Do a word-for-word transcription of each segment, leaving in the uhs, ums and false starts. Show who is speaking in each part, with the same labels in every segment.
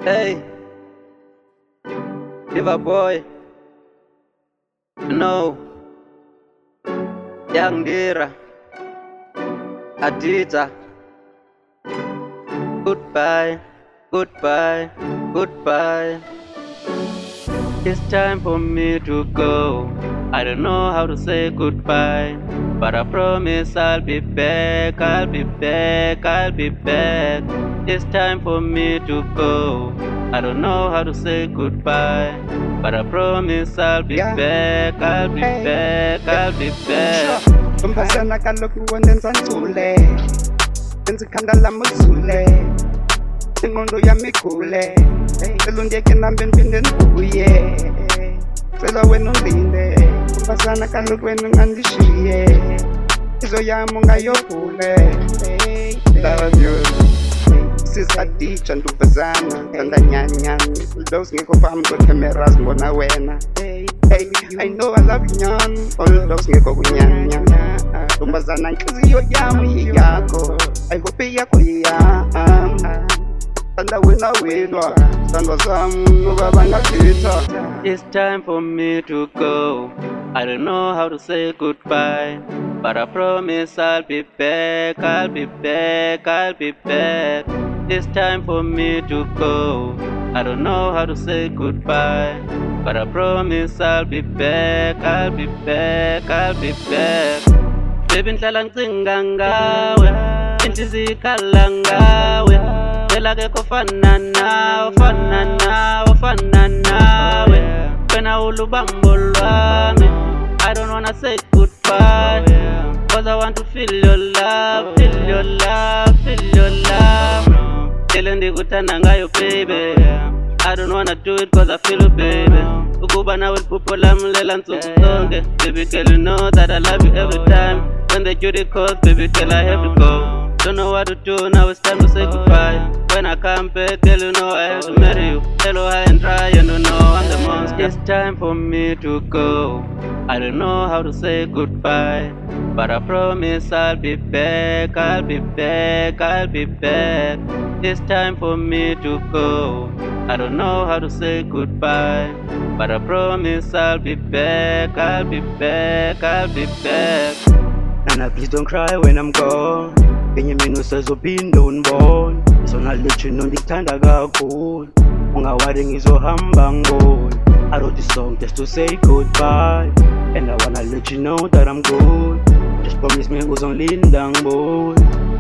Speaker 1: Hey, Diva Boy, no, Young Dira, Adita, goodbye, goodbye, goodbye. It's time for me to go. I don't know how to say goodbye, but I promise I'll be back, I'll be back, I'll be back. It's time for me to go. I don't know how to say goodbye, but I promise I'll be
Speaker 2: Yeah.
Speaker 1: back, I'll be
Speaker 2: Hey.
Speaker 1: back, I'll be back.
Speaker 2: Ntombazana kaloku wondenza nzule Nzikhanda lami uzule Ingqondo yami igule Cela undiyeke nami ndiphinde ndibuye Cela wena undinde Ntombazana kaloku wena ungandishiye Izo yami ungayovule Love you Sisadija ntombazana Thanda nyanyani Those ngekho phambi kwe-cameras ngibona wena Hey, I know I love you nyani All those ngekho kunyanya Ntombazana inhliziyo yami yakho Ayikophi yakho yami Thanda wena wedwa Thandwa zami noba bangazitha.
Speaker 1: It's time for me to go. I don't know how to say goodbye, but I promise I'll be back, I'll be back, I'll be back. It's time for me to go. I don't know how to say goodbye, but I promise I'll be back, I'll be back, I'll be back. Baby ngihlala ngicinga ngawe, inhliziyo ikhala ngawe. Phela akekho ofana nawe, ofana nawe, ofana nawe. Wena ulubambo lwami. I don't wanna say goodbye, cause I want to feel your love, feel your love, feel your love. Tell ndikuthanda ngayo baby. I don't wanna do it cause I feel you baby. Ukuba nawe liphupho lami lela nsuku zonke. Baby girl you know that I love you every time. When the duty calls baby girl I have to go. Don't know what to do, now it's time to say goodbye. When I come back, girl, you know I have to marry you. Hello, high and dry, and you know I'm the monster. It's time for me to go. I don't know how to say goodbye, but I promise I'll be back, I'll be back, I'll be back. It's time for me to go. I don't know how to say goodbye, but I promise I'll be back, I'll be back, I'll be back.
Speaker 2: Nana, please don't cry when I'm gone. Kenye mina usazophinda undibone. So I'll let you know ngikuthanda kakhulu. Ungawari ngizohamba ngibone. I wrote this song just to say goodbye, and I wanna let you know that I'm good. Just promise me uzongilinda ngibone.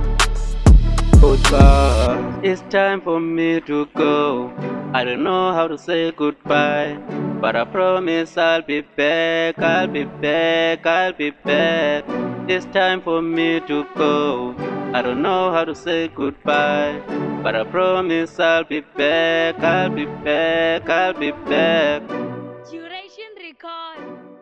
Speaker 2: Goodbye.
Speaker 1: It's time for me to go. I don't know how to say goodbye, but I promise I'll be back, I'll be back, I'll be back. It's time for me to go. I don't know how to say goodbye, but I promise I'll be back, I'll be back, I'll be back.
Speaker 3: Duration record.